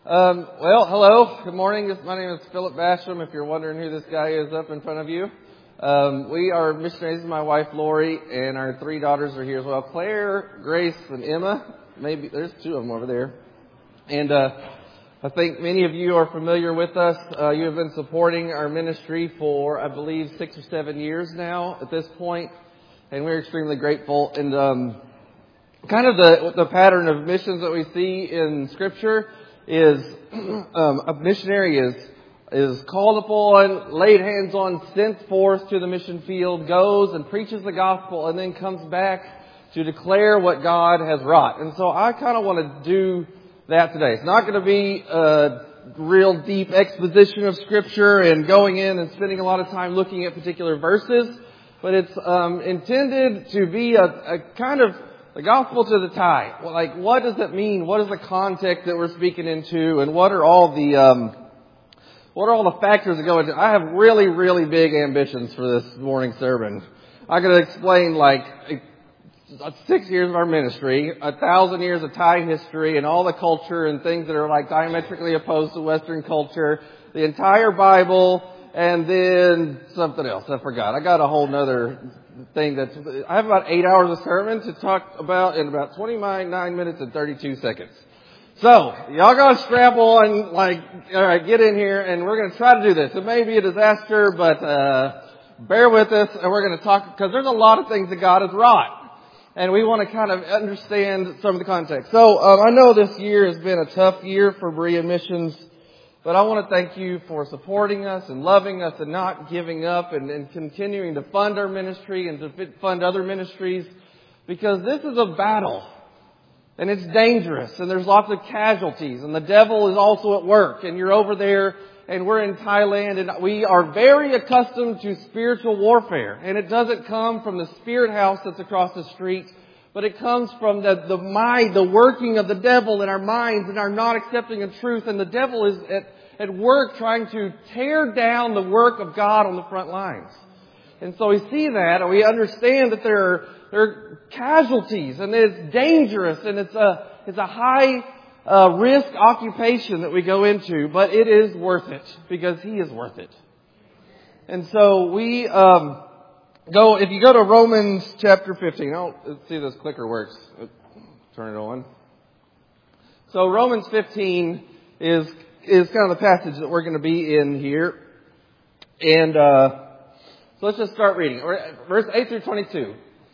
Hello. Good morning. My name is Philip Basham, if you're wondering who this guy is up in front of you. We are missionaries. My wife, Lori, and our three daughters are here as well. Claire, Grace, and Emma. Maybe there's two of them over there. And I think many of you are familiar with us. You have been supporting our ministry for, I believe, 6 or 7 years now at this point. And we're extremely grateful. And kind of the pattern of missions that we see in Scripture is a missionary is called upon, laid hands on, sent forth to the mission field, goes and preaches the gospel, and then comes back to declare what God has wrought. And so I kind of want to do that today. It's not going to be a real deep exposition of Scripture and going in and spending a lot of time looking at particular verses, but it's intended to be a kind of the gospel to the tie. Like, what does it mean? What is the context that we're speaking into? And what are all the factors that go into it? I have really, really big ambitions for this morning's sermon. I could explain 6 years of our ministry, 1,000 years of Thai history and all the culture and things that are diametrically opposed to Western culture, the entire Bible, and then something else. I forgot. I got a whole nother thing I have about 8 hours of sermon to talk about in about 29 minutes and 32 seconds. So, y'all gotta strap on, alright, get in here, and we're gonna try to do this. It may be a disaster, but, bear with us, and we're gonna talk, because there's a lot of things that God has wrought. And we want to kind of understand some of the context. So, I know this year has been a tough year for Berean Missions, but I want to thank you for supporting us and loving us and not giving up and continuing to fund our ministry and to fund other ministries, because this is a battle and it's dangerous and there's lots of casualties and the devil is also at work, and you're over there and we're in Thailand and we are very accustomed to spiritual warfare, and it doesn't come from the spirit house that's across the street, but it comes from the mind, the working of the devil in our minds and our not accepting of truth. And the devil is at work trying to tear down the work of God on the front lines. And so we see that, and we understand that there are casualties, and it's dangerous, and it's a high risk occupation that we go into, but it is worth it because He is worth it. And so we if you go to Romans chapter 15, let's see if this clicker works. Turn it on. So Romans 15 is kind of the passage that we're going to be in here. And so let's just start reading. Verse 8 through 22.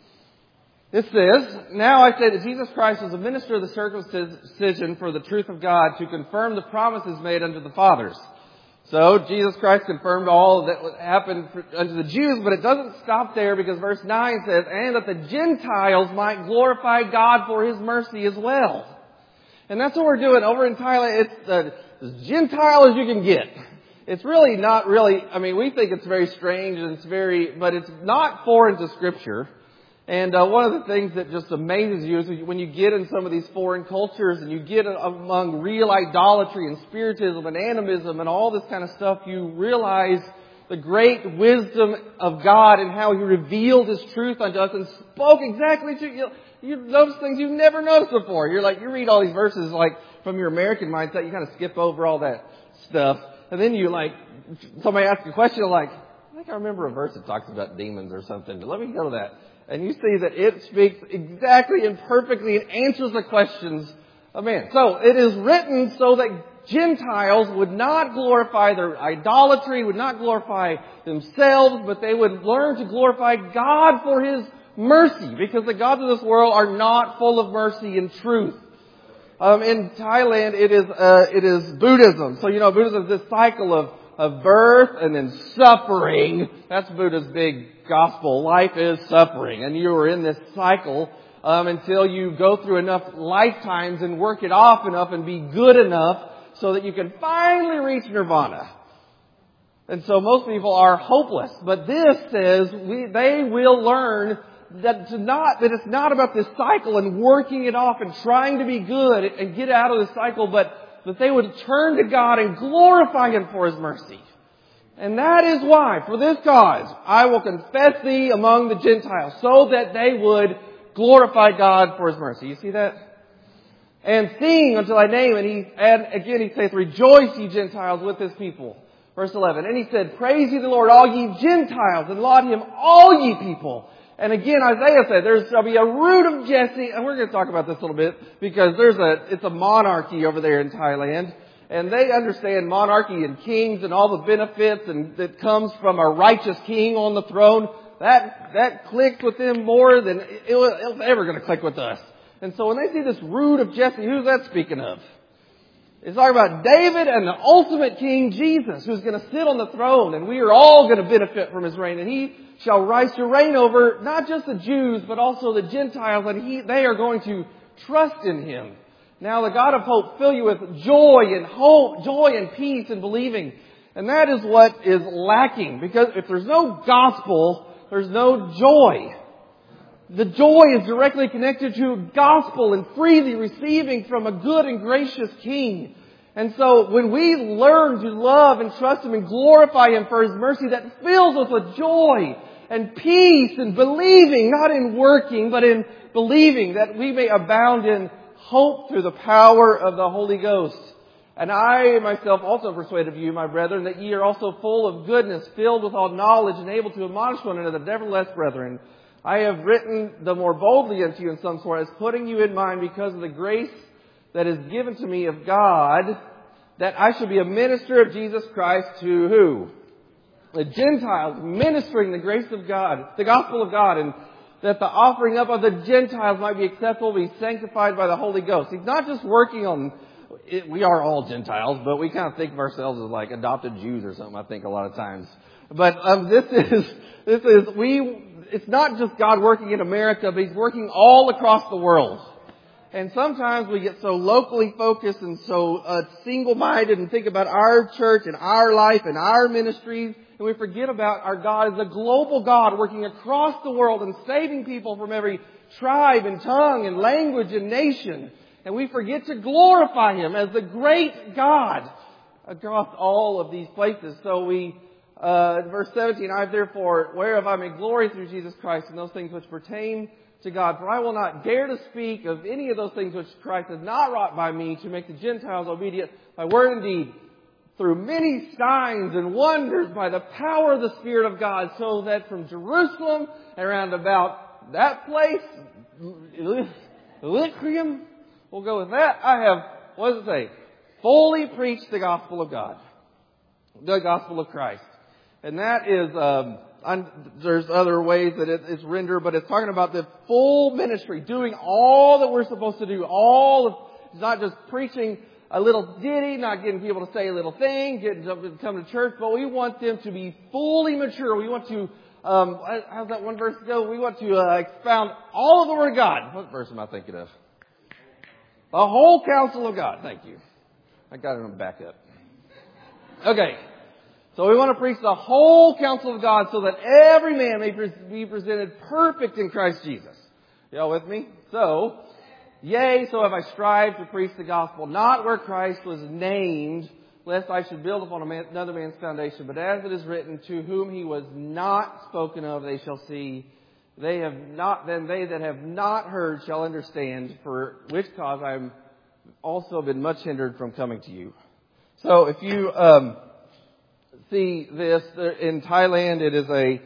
It says, "Now I say that Jesus Christ was a minister of the circumcision for the truth of God, to confirm the promises made unto the fathers." So Jesus Christ confirmed all that happened unto the Jews, but it doesn't stop there, because verse 9 says, "And that the Gentiles might glorify God for His mercy as well." And that's what we're doing over in Thailand. It's as Gentile as you can get. It's really not really, we think it's very strange and but it's not foreign to Scripture. And one of the things that just amazes you is when you get in some of these foreign cultures and you get among real idolatry and spiritism and animism and all this kind of stuff, you realize the great wisdom of God and how He revealed His truth unto us and spoke exactly to you. Notice things you've never noticed before. You read all these verses from your American mindset, you kind of skip over all that stuff. And then somebody asks a question I think I remember a verse that talks about demons or something. Let me go to that. And you see that it speaks exactly and perfectly and answers the questions of man. So it is written so that Gentiles would not glorify their idolatry, would not glorify themselves, but they would learn to glorify God for His mercy, because the gods of this world are not full of mercy and truth. In Thailand, it is Buddhism. So Buddhism is this cycle of birth and then suffering. That's Buddha's big gospel. Life is suffering, and you are in this cycle until you go through enough lifetimes and work it off enough and be good enough so that you can finally reach nirvana. And so most people are hopeless, but this says they will learn that it's not about this cycle and working it off and trying to be good and get out of the cycle, but that they would turn to God and glorify Him for His mercy. And that is why, for this cause, I will confess thee among the Gentiles, so that they would glorify God for His mercy. You see that? And sing unto thy name. And again he saith, rejoice ye Gentiles with his people. Verse 11. And he said, praise ye the Lord, all ye Gentiles, and laud him, all ye people. And again, Isaiah said, there shall be a root of Jesse. And we're going to talk about this a little bit because it's a monarchy over there in Thailand. And they understand monarchy and kings and all the benefits and that comes from a righteous king on the throne. That clicks with them more than it was ever going to click with us. And so when they see this root of Jesse, who's that speaking of? It's talking about David and the ultimate king, Jesus, who's going to sit on the throne. And we are all going to benefit from his reign. And he shall rise to reign over not just the Jews, but also the Gentiles. And they are going to trust in him. Now the God of hope fill you with joy and hope, joy and peace and believing. And that is what is lacking. Because if there's no gospel, there's no joy. The joy is directly connected to gospel and freely receiving from a good and gracious King. And so when we learn to love and trust him and glorify him for his mercy, that fills us with joy and peace and believing, not in working, but in believing, that we may abound in hope through the power of the Holy Ghost. And I myself also persuade of you, my brethren, that ye are also full of goodness, filled with all knowledge, and able to admonish one another. Nevertheless, brethren, I have written the more boldly unto you in some sort, as putting you in mind because of the grace that is given to me of God, that I should be a minister of Jesus Christ to who? The Gentiles, ministering the grace of God, the gospel of God, and that the offering up of the Gentiles might be acceptable, be sanctified by the Holy Ghost. He's not just working on it. We are all Gentiles, but we kind of think of ourselves as like adopted Jews or something, I think, a lot of times. But it's not just God working in America, but he's working all across the world. And sometimes we get so locally focused and so single-minded and think about our church and our life and our ministries, and we forget about our God as a global God working across the world and saving people from every tribe and tongue and language and nation. And we forget to glorify him as the great God across all of these places. So verse 17, I therefore, whereof I may glory through Jesus Christ in those things which pertain to God. For I will not dare to speak of any of those things which Christ has not wrought by me, to make the Gentiles obedient by word and deed, through many signs and wonders by the power of the Spirit of God, so that from Jerusalem and around about that place, Illyricum, we'll go with that, I have, what does it say? Fully preached the gospel of God. The gospel of Christ. And that is, there's other ways that it's rendered, but it's talking about the full ministry, doing all that we're supposed to do. It's not just preaching a little ditty, not getting people to say a little thing, getting them to come to church, but we want them to be fully mature. We want to, how's that one verse go? We want to expound all of the Word of God. What verse am I thinking of? The whole counsel of God. Thank you. I got it on back up. Okay. So we want to preach the whole counsel of God so that every man may be presented perfect in Christ Jesus. Y'all with me? So, yea, so have I strived to preach the gospel, not where Christ was named, lest I should build upon another man's foundation. But as it is written, to whom he was not spoken of, they shall see. Then they that have not heard shall understand, for which cause I have also been much hindered from coming to you. So if you see this in Thailand, it is a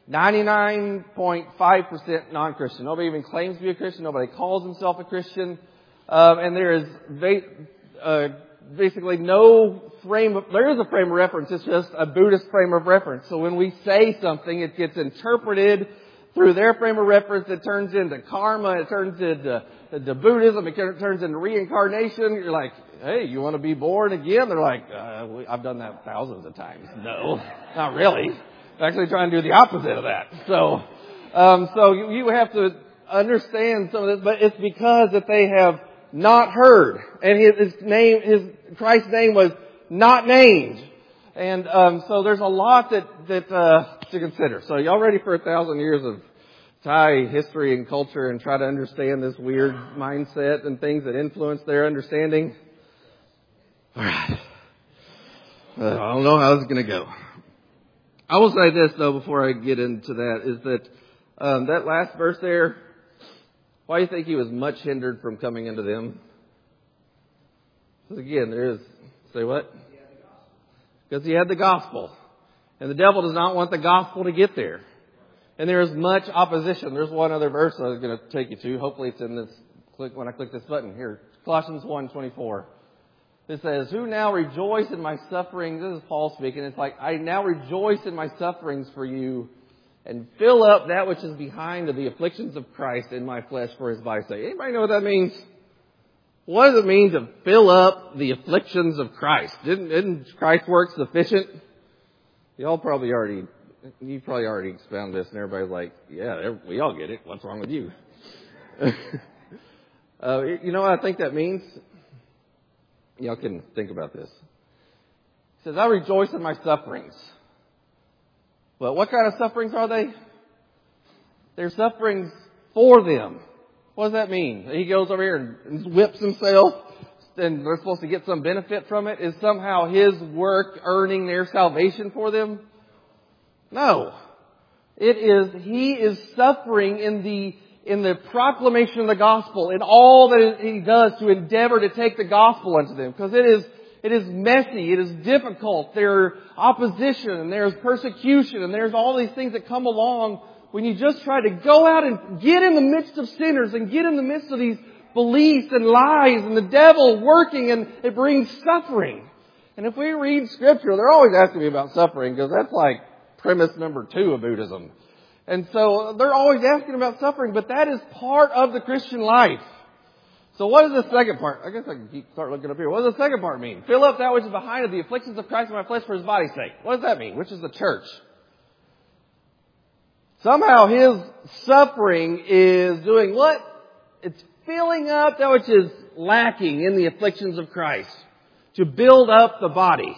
99.5% non-Christian. Nobody even claims to be a Christian. Nobody calls himself a Christian. And there is basically there is a frame of reference. It's just a Buddhist frame of reference. So when we say something, it gets interpreted through their frame of reference. It turns into karma. It turns into Buddhism. It turns into reincarnation. You're like, hey, you want to be born again? They're like, I've done that thousands of times. No, not really. I'm actually trying to do the opposite of that. So you have to understand some of this, but it's because that they have not heard, and Christ's name was not named, and so there's a lot that to consider. So y'all ready for 1,000 years of Thai history and culture and try to understand this weird mindset and things that influence their understanding? All right. I don't know how this is going to go. I will say this, though, before I get into that, is that that last verse there, why do you think he was much hindered from coming into them? Because again, there is, say what? Because he had the gospel. And the devil does not want the gospel to get there. And there is much opposition. There's one other verse I was going to take you to. Hopefully it's in this, when I click this button here. Colossians 1:24. It says, who now rejoice in my sufferings. This is Paul speaking. It's like, I now rejoice in my sufferings for you and fill up that which is behind of the afflictions of Christ in my flesh for his body's sake. Anybody know what that means? What does it mean to fill up the afflictions of Christ? Isn't Christ's work sufficient? You probably already expounded this, and everybody's like, yeah, we all get it. What's wrong with you? You know what I think that means? Y'all can think about this. It says, I rejoice in my sufferings. But what kind of sufferings are they? They're sufferings for them. What does that mean? He goes over here and whips himself, and they're supposed to get some benefit from it? Is somehow his work earning their salvation for them? No. He is suffering in the proclamation of the gospel, in all that he does to endeavor to take the gospel unto them. Because it is messy, it is difficult, there's opposition, and there's persecution, and there's all these things that come along when you just try to go out and get in the midst of sinners and get in the midst of these beliefs and lies and the devil working, and it brings suffering. And if we read Scripture, they're always asking me about suffering because that's like premise number 2 of Buddhism. And so they're always asking about suffering, but that is part of the Christian life. So what is the second part? I guess I can start looking up here. What does the second part mean? Fill up that which is behind of the afflictions of Christ in my flesh for his body's sake. What does that mean? Which is the church. Somehow his suffering is doing what? It's filling up that which is lacking in the afflictions of Christ to build up the body.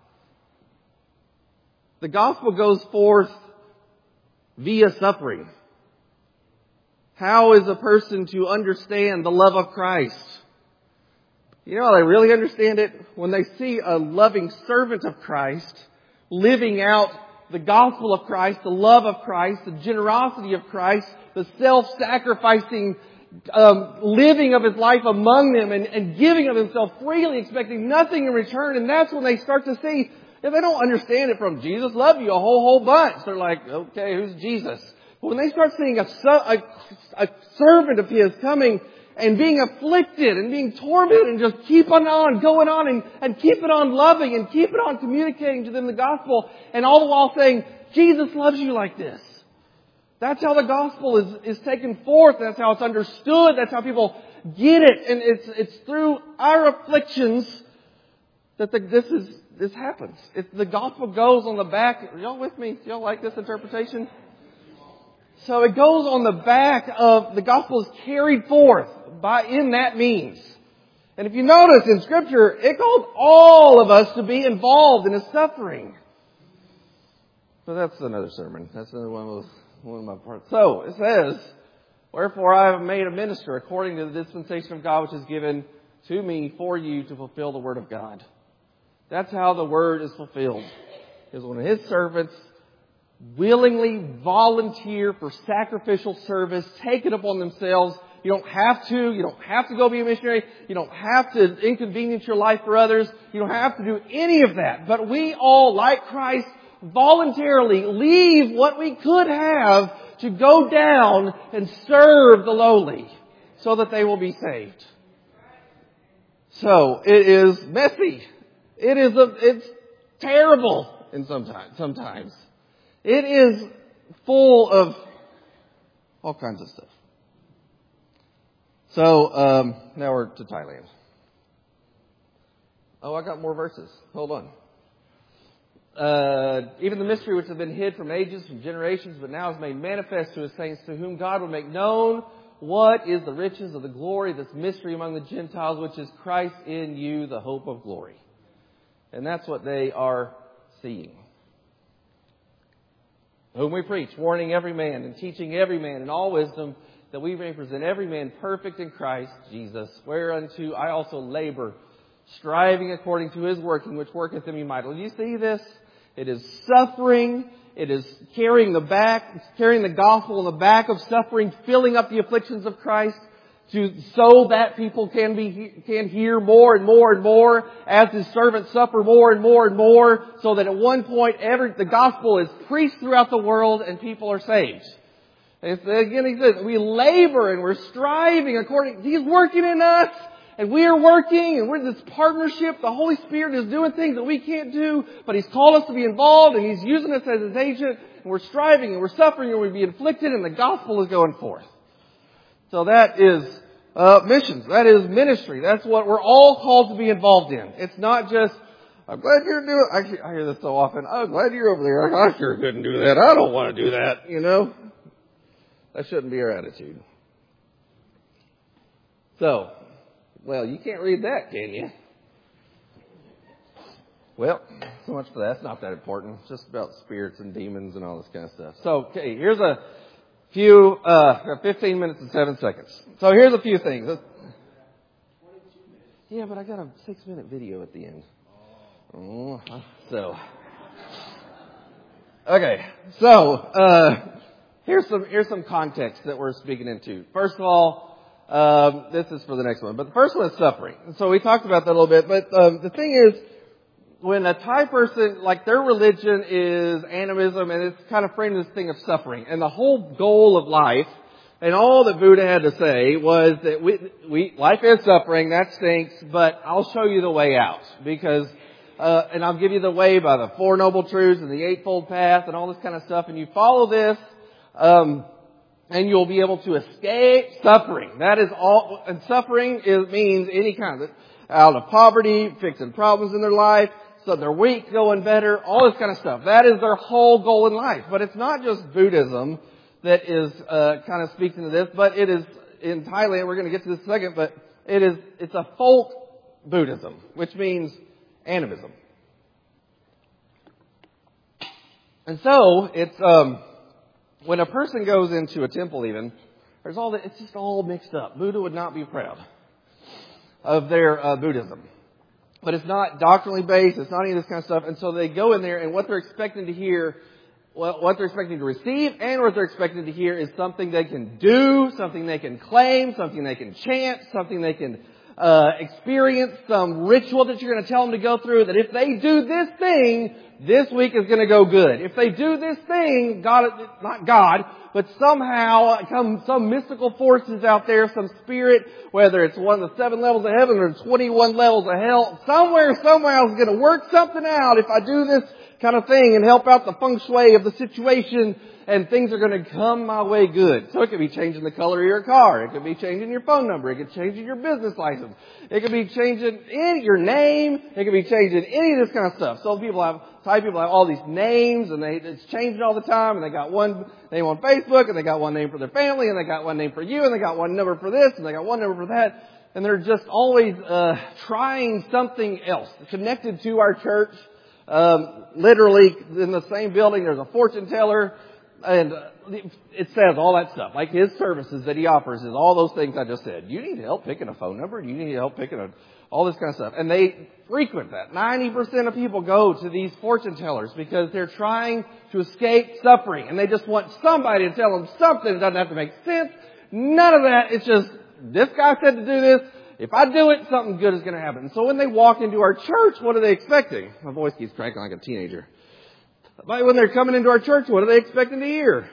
The gospel goes forth via suffering. How is a person to understand the love of Christ? You know how they really understand it? When they see a loving servant of Christ living out the gospel of Christ, the love of Christ, the generosity of Christ, the self-sacrificing living of his life among them and giving of himself freely, expecting nothing in return. And that's when they start to see, if they don't understand it from Jesus loved you a whole bunch, they're like, okay, who's Jesus? But when they start seeing a servant of his coming and being afflicted and being tormented and just keep on going on and keep it on loving and keep it on communicating to them the gospel, and all the while saying, Jesus loves you like this. That's how the gospel is taken forth. That's how it's understood. That's how people get it. And it's through our afflictions that this happens. The gospel goes on the back. Are y'all with me? Do y'all like this interpretation? So it goes on the back of, the gospel is carried forth in that means. And if you notice in Scripture, it calls all of us to be involved in his suffering. So that's another sermon. That's another one of my parts. So it says, wherefore I have made a minister according to the dispensation of God which is given to me for you to fulfill the word of God. That's how the word is fulfilled. Is when his servants willingly volunteer for sacrificial service, take it upon themselves. You don't have to go be a missionary. You don't have to inconvenience your life for others. You don't have to do any of that. But we all, like Christ, voluntarily leave what we could have to go down and serve the lowly so that they will be saved. So it is messy. It's terrible in sometimes. It is full of all kinds of stuff. So now we're to Thailand. Oh, I got more verses. Hold on. Even the mystery which has been hid from ages, from generations, but now is made manifest to his saints, to whom God will make known what is the riches of the glory of this mystery among the Gentiles, which is Christ in you, the hope of glory. And that's what they are seeing. Whom we preach, warning every man and teaching every man in all wisdom, that we may present every man perfect in Christ Jesus, whereunto I also labor, striving according to his working, which worketh in me mightily. Do you see this? It is suffering. It is carrying the gospel in the back of suffering, filling up the afflictions of Christ so that people can hear more and more and more as His servants suffer more and more and more, so that at one point the gospel is preached throughout the world and people are saved. And again, He says, we labor and we're striving He's working in us and we are working and we're in this partnership. The Holy Spirit is doing things that we can't do, but He's called us to be involved and He's using us as His agent, and we're striving and we're suffering and we're being afflicted, and the gospel is going forth. So that is missions. That is ministry. That's what we're all called to be involved in. It's not just, I'm glad you're doing it. I hear this so often. I'm glad you're over there. I sure couldn't do that. I don't want to do that. That shouldn't be our attitude. So, well, you can't read that, can you? Well, so much for that. It's not that important. It's just about spirits and demons and all this kind of stuff. So, okay, here's a few, 15 minutes and 7 seconds. So here's a few things. Yeah, but I got a 6-minute video at the end. Okay. Here's some context that we're speaking into. First of all, this is for the next one, but the first one is suffering. So we talked about that a little bit, but the thing is, when a Thai person, like their religion is animism, and it's kind of framed this thing of suffering. And the whole goal of life, and all that Buddha had to say was that life is suffering, that stinks, but I'll show you the way out. Because, and I'll give you the way by the Four Noble Truths and the Eightfold Path and all this kind of stuff. And you follow this, and you'll be able to escape suffering. That is all, and suffering means any kind of, out of poverty, fixing problems in their life, so their week going better, all this kind of stuff. That is their whole goal in life. But it's not just Buddhism that is kind of speaks into this, but it is in Thailand. We're going to get to this in a second, but it's a folk Buddhism, which means animism. And so it's when a person goes into a temple, even it's just all mixed up. Buddha would not be proud of their Buddhism. But it's not doctrinally based. It's not any of this kind of stuff. And so they go in there, and what they're expecting to hear, what they're expecting to receive, and what they're expecting to hear is something they can do, something they can claim, something they can chant, something they can experience, some ritual that you're going to tell them to go through, that if they do this thing, this week is going to go good. If they do this thing, not God, but somehow some mystical forces out there, some spirit, whether it's one of the 7 levels of heaven or 21 levels of hell, somehow is going to work something out if I do this kind of thing and help out the feng shui of the situation, and things are going to come my way good. So it could be changing the color of your car. It could be changing your phone number. It could be changing your business license. It could be changing your name. It could be changing any of this kind of stuff. So Thai people have all these names, and it's changing all the time, and they got one name on Facebook, and they got one name for their family, and they got one name for you, and they got one number for this, and they got one number for that. And they're just always trying something else connected to our church. Literally in the same building, there's a fortune teller, and it says all that stuff. Like his services that he offers is all those things I just said. You need help picking a phone number? Do you need help picking all this kind of stuff? And they frequent that. 90% of people go to these fortune tellers because they're trying to escape suffering, and they just want somebody to tell them something. It doesn't have to make sense. None of that. It's just, this guy said to do this. If I do it, something good is going to happen. So when they walk into our church, what are they expecting? My voice keeps cracking like a teenager. But when they're coming into our church, what are they expecting to hear?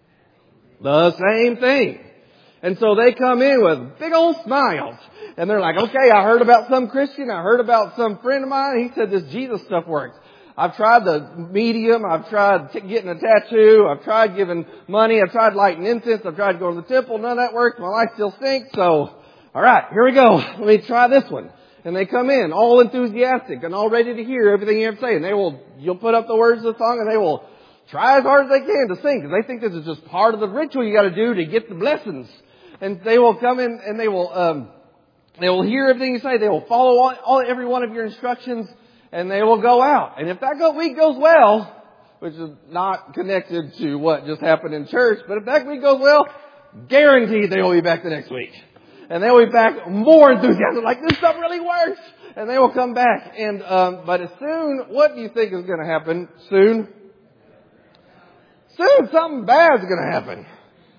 The same thing. And so they come in with big old smiles. And they're like, okay, I heard about some Christian. I heard about some friend of mine. He said this Jesus stuff works. I've tried the medium. I've tried getting a tattoo. I've tried giving money. I've tried lighting incense. I've tried going to the temple. None of that works. My life still stinks. So, all right, here we go. Let me try this one. And they come in all enthusiastic and all ready to hear everything you have to say. And you'll put up the words of the song, and they will try as hard as they can to sing, because they think this is just part of the ritual you got to do to get the blessings. And they will come in and they will hear everything you say. They will follow every one of your instructions, and they will go out. And if that week goes well, which is not connected to what just happened in church, but if that week goes well, guaranteed they will be back the next week. And they will be back more enthusiastic, like this stuff really works. And they will come back. And but as soon, what do you think is going to happen soon? Soon something bad is going to happen.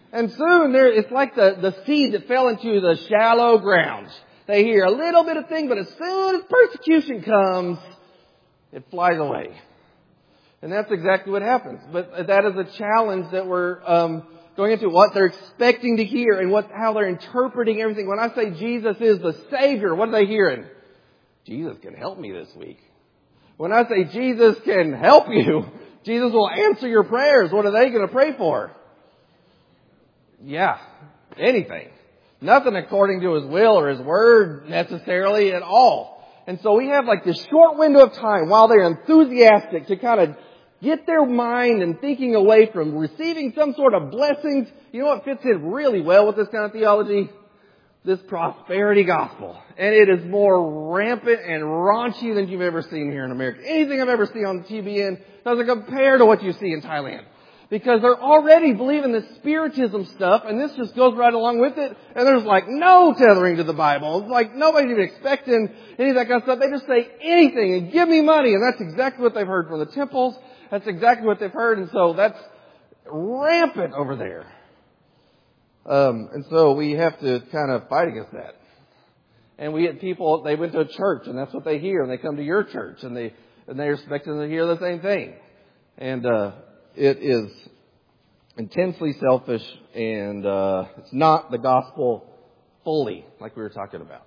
And soon it's like the seed that fell into the shallow ground. They hear a little bit of thing, but as soon as persecution comes, it flies away. And that's exactly what happens. But that is a challenge that we're going into, what they're expecting to hear and how they're interpreting everything. When I say Jesus is the Savior, what are they hearing? Jesus can help me this week. When I say Jesus can help you, Jesus will answer your prayers. What are they going to pray for? Yeah, anything. Nothing according to His will or His word necessarily at all. And so we have like this short window of time while they're enthusiastic to kind of get their mind and thinking away from receiving some sort of blessings. You know what fits in really well with this kind of theology? This prosperity gospel. And it is more rampant and raunchy than you've ever seen here in America. Anything I've ever seen on TBN doesn't compare to what you see in Thailand. Because they're already believing this spiritism stuff, and this just goes right along with it, and there's like no tethering to the Bible. It's like nobody's even expecting any of that kind of stuff. They just say anything and give me money, and that's exactly what they've heard from the temples. That's exactly what they've heard, and so that's rampant over there. And so we have to kind of fight against that. And we get people, they went to a church, and that's what they hear, and they come to your church, and they're expecting to hear the same thing. And it is intensely selfish, and it's not the gospel fully, like we were talking about.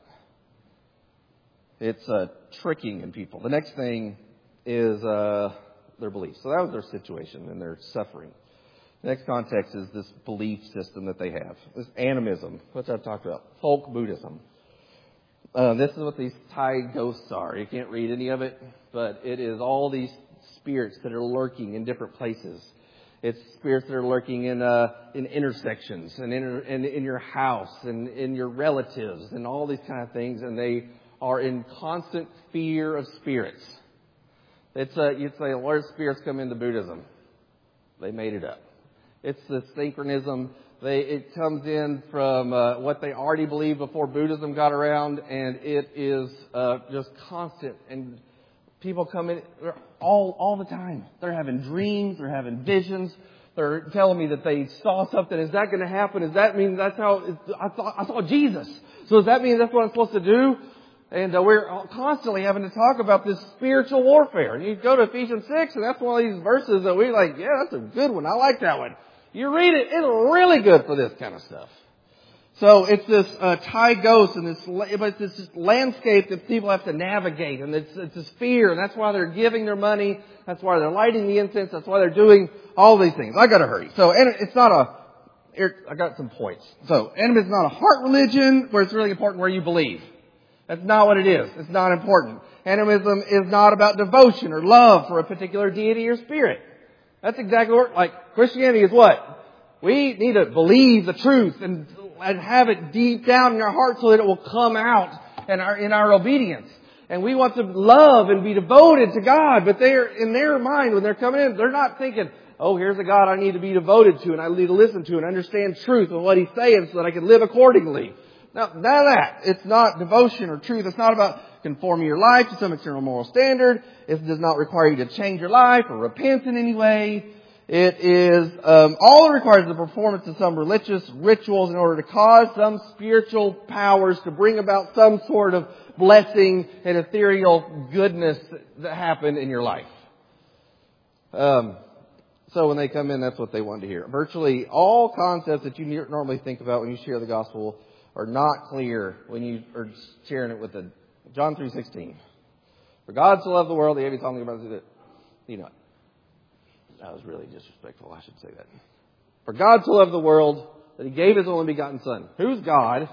It's tricking in people. The next thing is their beliefs. So that was their situation and their suffering. The next context is this belief system that they have. This animism, which I've talked about. Folk Buddhism. This is what these Thai ghosts are. You can't read any of it, but it is all these spirits that are lurking in different places. It's spirits that are lurking in intersections and in your house and in your relatives and all these kind of things, and they are in constant fear of spirits. You'd say, where do spirits come into Buddhism? They made it up. It's the synchronism. It comes in from what they already believed before Buddhism got around, and it is just constant. And people come in all the time. They're having dreams. They're having visions. They're telling me that they saw something. Is that going to happen? Does that mean that's how I saw Jesus? So does that mean that's what I'm supposed to do? And we're constantly having to talk about this spiritual warfare. And you go to Ephesians 6, and that's one of these verses that we're like, yeah, that's a good one. I like that one. You read it, it's really good for this kind of stuff. So it's this Thai ghost, and it's this landscape that people have to navigate, and it's this fear, and that's why they're giving their money. That's why they're lighting the incense. That's why they're doing all these things. I got to hurry. So, and it's not I got some points. So, animism is not a heart religion where it's really important where you believe. That's not what it is. It's not important. Animism is not about devotion or love for a particular deity or spirit. That's exactly what, like, Christianity is what? We need to believe the truth and have it deep down in our heart so that it will come out in our obedience. And we want to love and be devoted to God, but in their mind, when they're coming in, they're not thinking, oh, here's a God I need to be devoted to and I need to listen to and understand truth and what He's saying so that I can live accordingly. No, none of that. It's not devotion or truth. It's not about conforming your life to some external moral standard. It does not require you to change your life or repent in any way. It is, all it requires is the performance of some religious rituals in order to cause some spiritual powers to bring about some sort of blessing and ethereal goodness that happen in your life. So when they come in, that's what they want to hear. Virtually all concepts that you normally think about when you share the gospel are not clear when you are sharing it with John 3:16. For God so loved the world, he gave his only begotten Son. You know, that was really disrespectful. I should say that. For God so loved the world that he gave his only begotten Son. Who's God?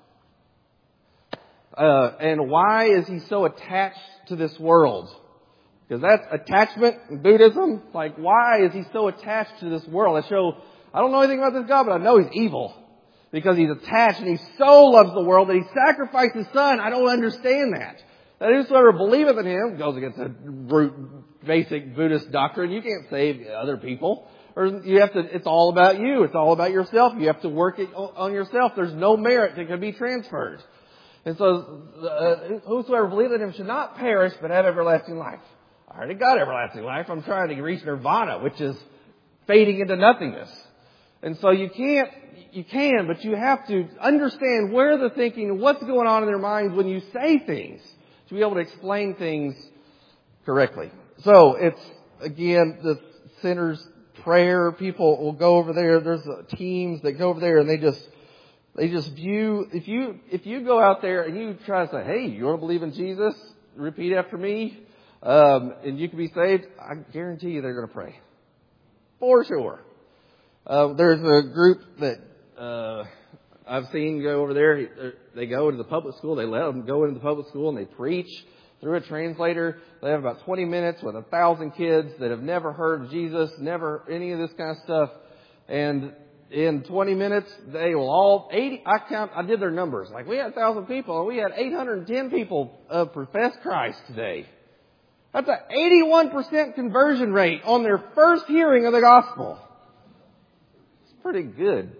And why is he so attached to this world? Because that's attachment in Buddhism. Like, why is he so attached to this world? I don't know anything about this God, but I know he's evil. Because he's attached and he so loves the world that he sacrificed his Son. I don't understand that. That whosoever believeth in him goes against the root, basic Buddhist doctrine. You can't save other people. Or it's all about you. It's all about yourself. You have to work it on yourself. There's no merit that can be transferred. And so, whosoever believeth in him should not perish, but have everlasting life. I already got everlasting life. I'm trying to reach nirvana, which is fading into nothingness. And so you can, but you have to understand where they're thinking and what's going on in their minds when you say things to be able to explain things correctly. So it's, again, the sinner's prayer. People will go over there. There's teams that go over there and they just view, if you go out there and you try to say, hey, you want to believe in Jesus? Repeat after me. And you can be saved. I guarantee you they're going to pray. For sure. There's a group that I've seen go over there. They go into the public school. They let them go into the public school and they preach through a translator. They have about 20 minutes with 1,000 kids that have never heard of Jesus, never any of this kind of stuff. And in 20 minutes, they will all, I did their numbers. Like, we had 1,000 people and we had 810 people profess Christ today. That's an 81% conversion rate on their first hearing of the gospel. It's pretty good.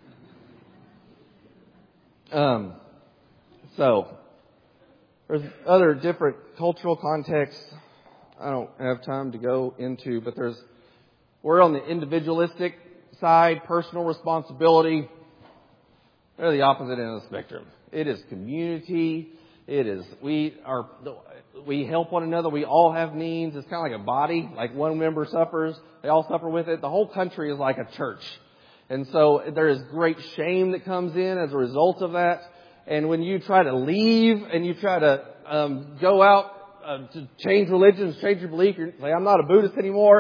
So, there's other different cultural contexts I don't have time to go into, but we're on the individualistic side, personal responsibility. They're the opposite end of the spectrum. It is community. It is, we help one another. We all have needs. It's kind of like a body. Like one member suffers, they all suffer with it. The whole country is like a church. And so there is great shame that comes in as a result of that. And when you try to leave and you try to go out to change religions, change your belief, you say, I'm not a Buddhist anymore.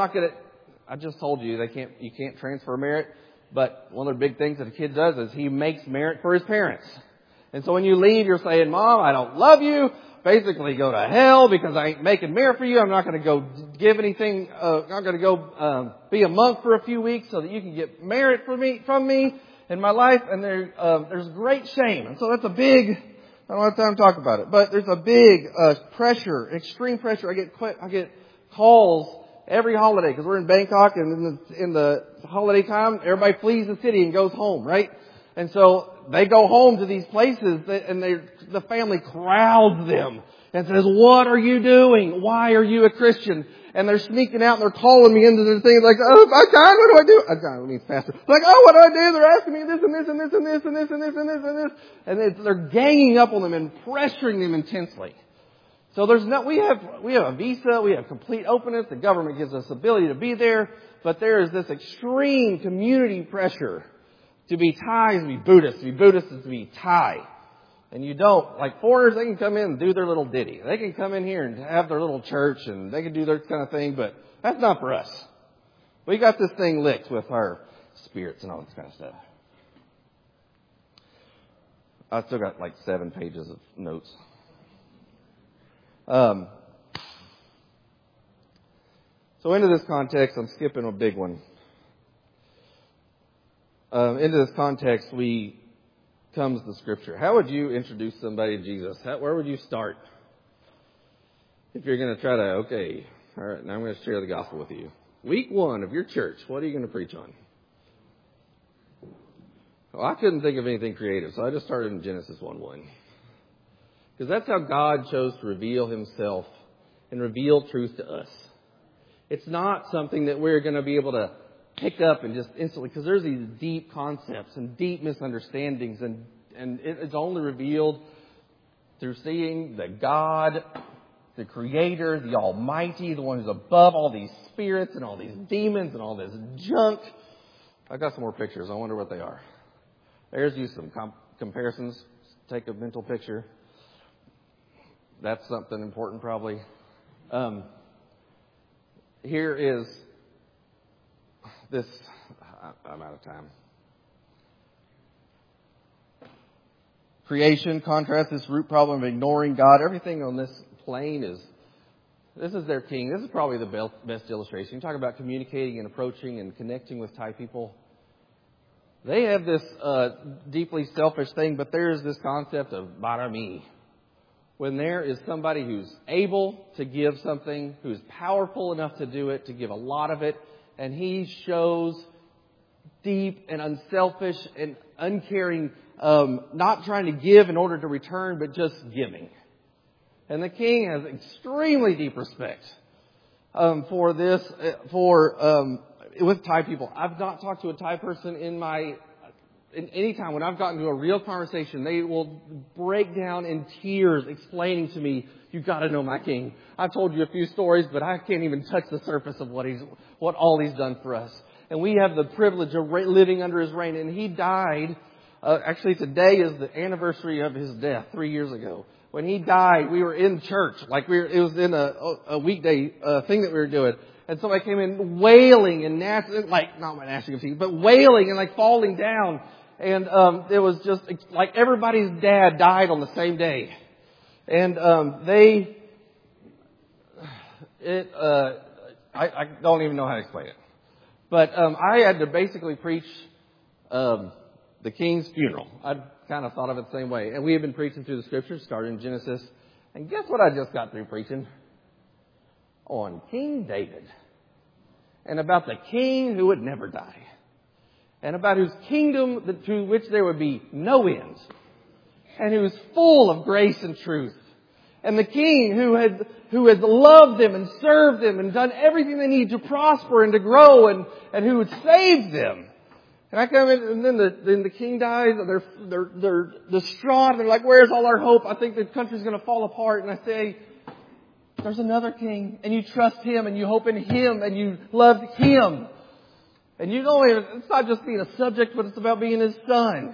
I just told you you can't transfer merit. But one of the big things that a kid does is he makes merit for his parents. And so when you leave, you're saying, Mom, I don't love you. Basically, go to hell because I ain't making merit for you. I'm not going to go give anything. I'm not going to go be a monk for a few weeks so that you can get merit from me in my life. And there's great shame. And so that's a big, I don't have time to talk about it, but there's a big pressure, extreme pressure. I get calls every holiday because we're in Bangkok, and in the holiday time, everybody flees the city and goes home, right? And so they go home to these places and the family crowds them and says, what are you doing? Why are you a Christian? And they're sneaking out and they're calling me into their things like, oh, God, what do I do? God means pastor. Like, oh, what do I do? They're asking me this and this and this and this and this and this and this and this. And they're ganging up on them and pressuring them intensely. So we have a visa, we have complete openness, the government gives us the ability to be there, but there is this extreme community pressure to be Thai is to be Buddhist, to be Buddhist is to be Thai. And you don't, like foreigners, they can come in and do their little ditty. They can come in here and have their little church and they can do their kind of thing, but that's not for us. We got this thing licked with our spirits and all this kind of stuff. I still got like 7 pages of notes. So into this context, I'm skipping a big one. Into this context, comes the Scripture. How would you introduce somebody to Jesus? Where would you start? If you're going to try to, okay, all right, now I'm going to share the gospel with you. Week 1 of your church, what are you going to preach on? Well, I couldn't think of anything creative, so I just started in Genesis 1:1. Because that's how God chose to reveal Himself and reveal truth to us. It's not something that we're going to be able to pick up and just instantly, because there's these deep concepts and deep misunderstandings, and it's only revealed through seeing the God, the Creator, the Almighty, the one who's above all these spirits and all these demons and all this junk. I got some more pictures. I wonder what they are. There's you some comparisons. Take a mental picture. That's something important probably. Here is this. I'm out of time. Creation contrasts this root problem of ignoring God. Everything on this plane this is their king. This is probably the best illustration. You talk about communicating and approaching and connecting with Thai people. They have this deeply selfish thing, but there is this concept of barami. When there is somebody who's able to give something, who's powerful enough to do it, to give a lot of it, and he shows deep and unselfish and uncaring, not trying to give in order to return, but just giving. And the king has extremely deep respect for this, with Thai people. I've not talked to a Thai person in any time when I've gotten to a real conversation. They will break down in tears explaining to me, "You've got to know my King. I've told you a few stories, but I can't even touch the surface of what all He's done for us." And we have the privilege of living under His reign. And He died. Actually, today is the anniversary of His death 3 years ago. When He died, we were in church. It was in a weekday thing that we were doing. And somebody came in wailing and not gnashing of teeth, but wailing and falling down. And it was just like everybody's dad died on the same day. And I don't even know how to explain it. But I had to basically preach the King's funeral. I kind of thought of it the same way. And we have been preaching through the Scriptures, starting in Genesis. And guess what I just got through preaching? On King David. And about the King who would never die. And about whose kingdom to which there would be no end. And who is full of grace and truth. And the King who has loved them and served them and done everything they need to prosper and to grow and who would save them. And I come in, and then the King dies, and they're distraught. They're like, "Where's all our hope? I think the country's going to fall apart." And I say, "There's another King, and you trust Him, and you hope in Him, and you love Him. And you know, it's not just being a subject, but it's about being His son."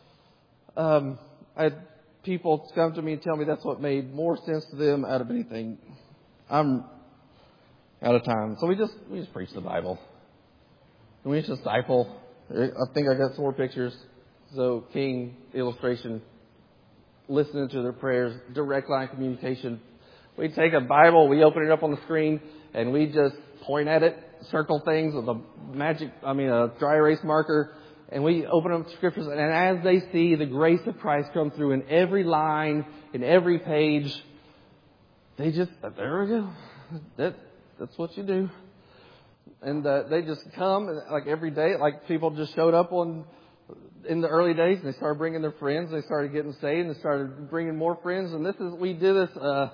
I had people come to me and tell me that's what made more sense to them out of anything. I'm out of time, so we just preach the Bible, and we just disciple. I think I got some more pictures. So King illustration, listening to their prayers, direct line communication. We take a Bible, we open it up on the screen, and we just point at it, circle things with a dry erase marker, and we open up Scriptures. And as they see the grace of Christ come through in every line, in every page, they just, there we go. That's what you do. And they just come every day. People just showed up in the early days, and they started bringing their friends. They started getting saved, and they started bringing more friends. And we did this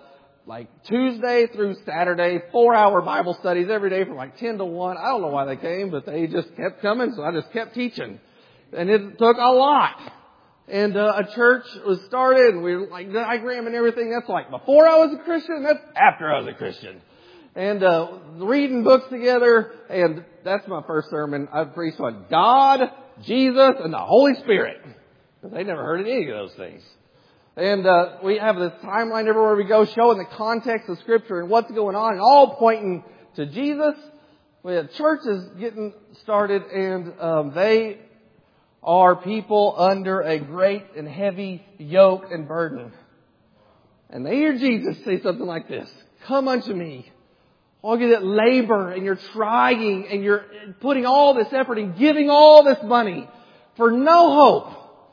Tuesday through Saturday, 4-hour Bible studies every day from 10 to 1. I don't know why they came, but they just kept coming, so I just kept teaching. And it took a lot. And a church was started, and we were diagram and everything. That's before I was a Christian. That's after I was a Christian. And reading books together, and that's my first sermon. I've preached on God, Jesus, and the Holy Spirit. Because they never heard of any of those things. And we have this timeline everywhere we go, showing the context of Scripture and what's going on, and all pointing to Jesus. We have churches getting started, and they are people under a great and heavy yoke and burden. And they hear Jesus say something like this: "Come unto me, all you that labor and you're trying and you're putting all this effort and giving all this money for no hope,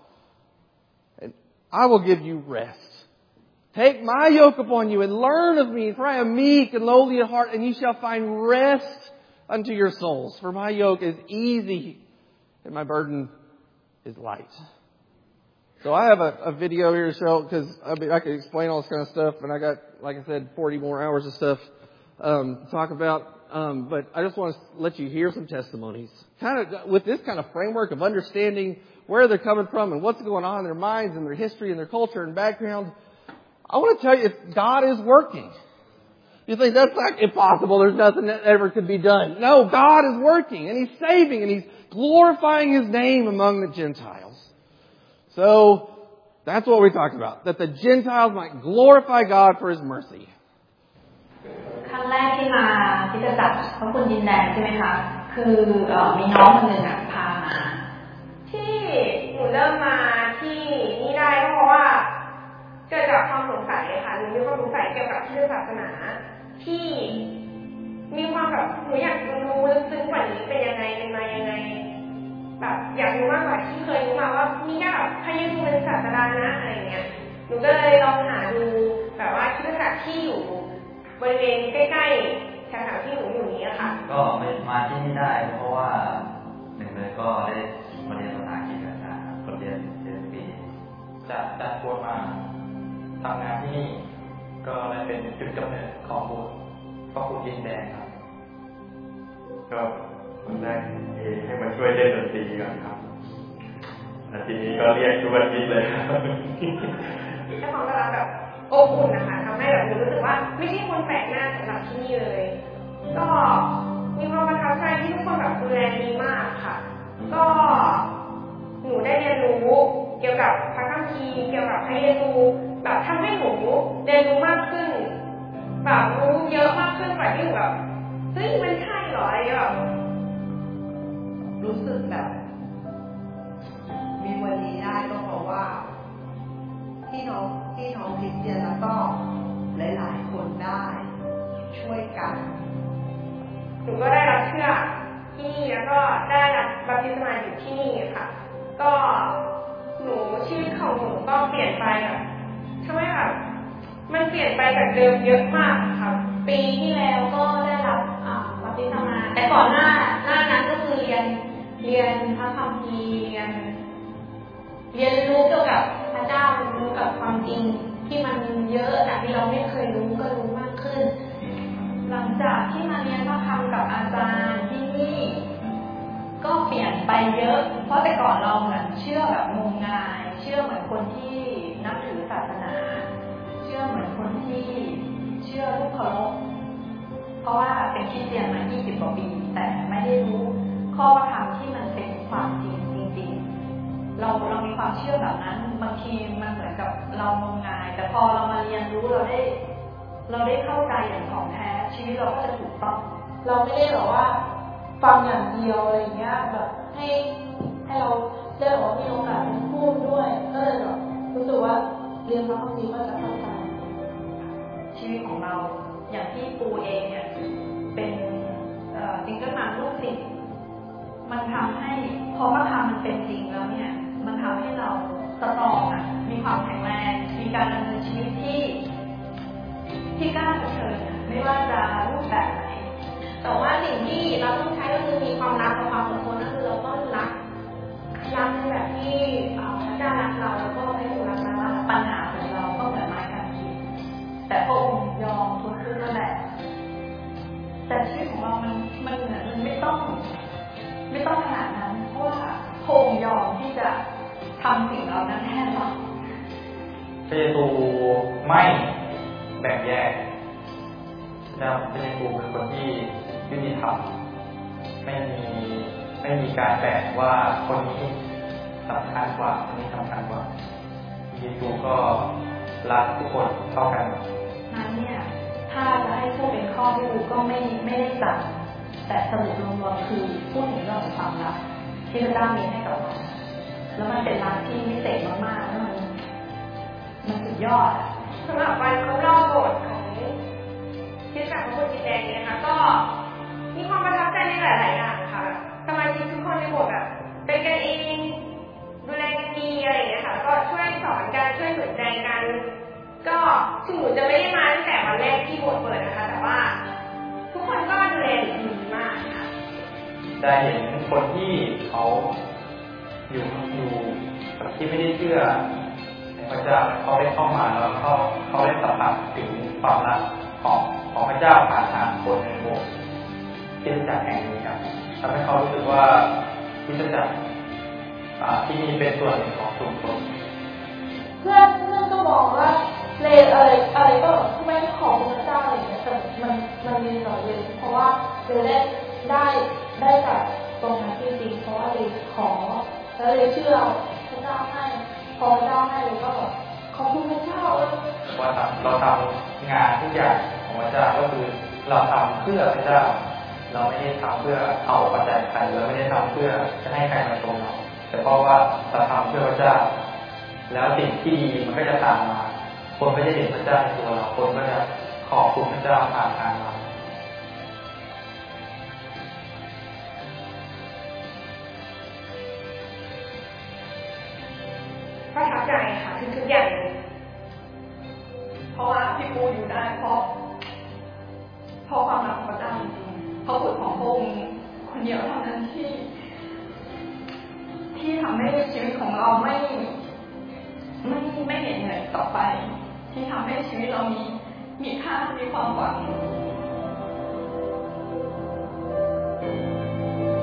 and I will give you rest. Take my yoke upon you and learn of me, for I am meek and lowly at heart, and you shall find rest unto your souls. For my yoke is easy and my burden is light." So I have a video here to show, because I could explain all this kind of stuff, and I got, like I said, 40 more hours of stuff to talk about. But I just want to let you hear some testimonies, kind of with this kind of framework of understanding where they're coming from and what's going on in their minds and their history and their culture and background. I want to tell you, God is working. You think that's impossible. There's nothing that ever could be done. No, God is working, and He's saving, and He's glorifying His name among the Gentiles. So that's what we talked about, that the Gentiles might glorify God for His mercy. ครั้งแรกที่มาคริสตจักรพระคุณดินแดงใช่ไหมคะคือมีน้องคนหนึ่งพามาที่หนูเริ่มมาที่นี่ได้เพราะว่าเกิดจากความสงสัยค่ะหนูมีความสงสัยเกี่ยวกับพุทธศาสนาที่มีความแบบหนูอยากรู้ลึกซึ้งกว่านี้เป็นยังไงเป็นมายังไงแบบอยากรู้มากกว่าที่เคยรู้มาว่ามีแค่แบบพระเยซูเป็นศาสดานะอะไรเงี้ยหนูก็เลยลองหาดูแบบว่าคริสตจักรที่อยู่บริเวณใกล้ๆแถวๆที่หนูอยู่นี้ค่ะก็มาที่นี่ได้เพราะว่าหนึ่งเลยก็ได้มาเรียนภาษาอังกฤษนะครับเรียนปีจากโบสถ์มาทำงานที่นี่ก็เลยเป็นจุดกำเนิดของโบสถ์พระคุณดินแดงครับก็วันแรกให้มาช่วยเล่นดนตรีก่อนครับแล้วทีนี้ก็เรียกทุกอาทิตย์เลยครับถ้าความรักแบบอบอุ่นนะคะทำให้แบบหนูรู้สึกว่าไม่ใช่คนแปลกหน้าสำหรับที่นี่เลยก็มีความประทับใจที่ทุกคนแบบดูแลดีมากค่ะก็หนูได้เรียนรู้เกี่ยวกับพระคัมภีร์เกี่ยวกับพระเยซูแบบทำให้หนูเรียนรู้มากขึ้นแบบรู้เยอะมากขึ้นกว่าที่หนูแบบเฮ้ยมันใช่เหรออะไรแบบรู้สึกแบบมีวันนี้ได้ก็เพราะว่าพี่น้องคริสเตียนแล้วก็หลายๆคนได้ช่วยกันหนูก็ได้รับเชื่อที่นี่แล้วก็ได้รับบัพติศมาอยู่ที่นี่ค่ะก็หนูชีวิตของหนูก็เปลี่ยนไปแบบทำไมแบบมันเปลี่ยนไปจากเดิมเยอะมากค่ะปีที่แล้วก็ได้รับบัพติศมาแต่ก่อนหน้านั้นก็คือเรียนพระคัมภีร์เรียนรู้เกี่ยวกับพระเจ้ารู้กับความจริงที่มันเยอะจากที่เราไม่เคยรู้ก็รู้มากขึ้นหลังจากที่มาเรียนพระธรรมกับอาจารย์ที่นี่ก็เปลี่ยนไปเยอะเพราะแต่ก่อนเราเหมือนเชื่อแบบงมงายเชื่อเหมือนคนที่นับถือศาสนาเชื่อเหมือนคนที่เชื่อลูกเคารพเพราะว่าเป็นคริสเตียนมา20 กว่าปีแต่ไม่ได้รู้ข้อพระธรรมที่มันเป็นความจริงจริงๆเรามีความเชื่อแบบนั้นบางทีมันเหมือนกับเรางมงายแต่พอเรามาเรียนรู้เราได้เข้าใจอย่างของแท้ชีวิตเราก็จะถูกต้องเราไม่ได้หรอกว่าฟังอย่างเดียวอะไรเงี้ยแบบให้เราได้บอกว่ามีโอกาสเป็นพูดด้วยก็เลยแบบรู้สึกว่าเรียนพระคัมภีร์ก็จะเข้าใจชีวิตของเราอย่างที่ปูเองเนี่ยเป็นซิงเกิลมัมลูกศิษย์มันทำให้พอพระธรรมมันเป็นจริงแล้วเนี่ยมันทำให้เราสตรองมีความแข็งแรงมีการดำเนินชีวิตที่กล้าเผชิญไม่ว่าจะรูปแบบไหนแต่ว่าสิ่งที่เราต้องใช้ก็คือมีความรักกับความอดทนก็คือเราต้องรักในแบบที่พระเจ้ารักเราแล้วก็ให้เรารักนะว่าปัญหาของเราก็เหมือนไม้กางเขนแต่พระองค์ยอมทนทุกข์นั่นแหละแต่ชีวิตของเรามันเหมือนมันไม่ต้องขนาดนั้นเพราะว่าพระองค์ยอมที่จะทำสิ่งเหล่านั้นแทนเราพระเยซูไม่แบ่งแยกพระเยซูเป็นคนที่ยุติธรรมไม่มีการแบ่งว่าคนนี้สำคัญกว่าคนนี้สำคัญกว่าพระเยซูก็รักทุกคนเท่ากันนั้นเนี่ยถ้าจะให้พูดเป็นข้อที่ก็ไม่ได้จัดแต่สรุปรวมๆคือพูดถึงเรื่องของความรักที่พระเจ้ามีให้กับเราแล้วมันเป็นรักที่พิเศษมากๆแล้วมันสุดยอดสำหรับวันครบรอบโบสถ์ของคริสตจักรพระพุทธดินแดงเนี่ยนะคะก็มีความประทับใจในหลายๆอย่างค่ะสมาชิกทุกคนในโบสถ์แบบเป็นกันเองดูแลกันดีอะไรอย่างเงี้ยค่ะก็ช่วยสอนกันช่วยหนุนใจกันก็ถึงหนูจะไม่ได้มาตั้งแต่วันแรกที่โบสถ์เปิดนะคะแต่ว่าทุกคนก็ดูแลหนูดีมากค่ะได้เห็นคนที่เขาอยู่ที่ไม่ได้เชื่อในพระเจ้าเขาได้เข้ามาแล้วเขาได้สัมผัสถึงความรักของพระเจ้าผ่านทางคนในโบสถ์คริสตจักรแห่งนี้ครับทำให้เขารู้สึกว่าคริสตจักรที่นี่เป็นส่วนหนึ่งของชุมชนเพื่อนก็บอกว่าเลนอะไรก็แบบไม่ขอพระเจ้าอะไรอย่างเงี้ยแต่มันมีหน่อยเลยเพราะว่าเลยได้จากตรงนั้นจริงๆเพราะว่าเลยขอแล้วเลยเชื่อพระเจ้าให้พอพระเจ้าให้เลยก็แบบขอบคุณพระเจ้าว่าเราทำงานทุกอย่างของพระเจ้าก็คือเราทำเพื่อพระเจ้าเราไม่ได้ทำเพื่อเอาปัจจัยใครเราไม่ได้ทำเพื่อจะให้ใครมาชมเราแต่เพราะว่าเราทำเพื่อพระเจ้าแล้วสิ่งที่ดีมันก็จะตามมาคนก็จะเห็นพระเจ้าในตัวเราคนก็จะขอบคุณพระเจ้าผ่านทางเราประทับใจค่ะทุกอย่างเพราะว่าพี่ปูอยู่ได้เพราะความรักของพระเจ้าจริงๆเพราะบุตรของพระองค์คนเดียวเท่านั้นที่ทำให้ชีวิตของเราไม่เหนื่อยต่อไปที่ทำให้ชีวิตเรามีค่ามีความหวัง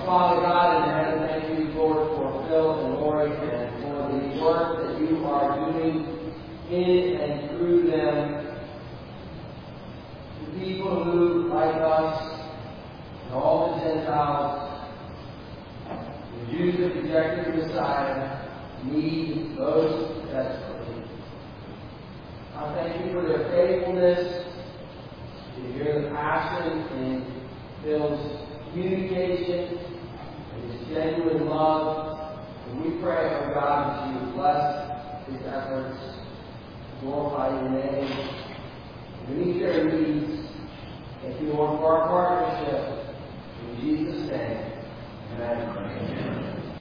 Father God in heaven, thank you, Lord, for Phil and Lori and for the work that you are doing in and through them. The people who, like us, and all the Gentiles, the Jews that rejected the Messiah, need most desperately. I thank you for their faithfulness, to hear the passion in Phil's communication, and his genuine love. And we pray, oh God, that you would bless his efforts, glorify your name, and meet their needs. Thank you, Lord, for our partnership. In Jesus' name.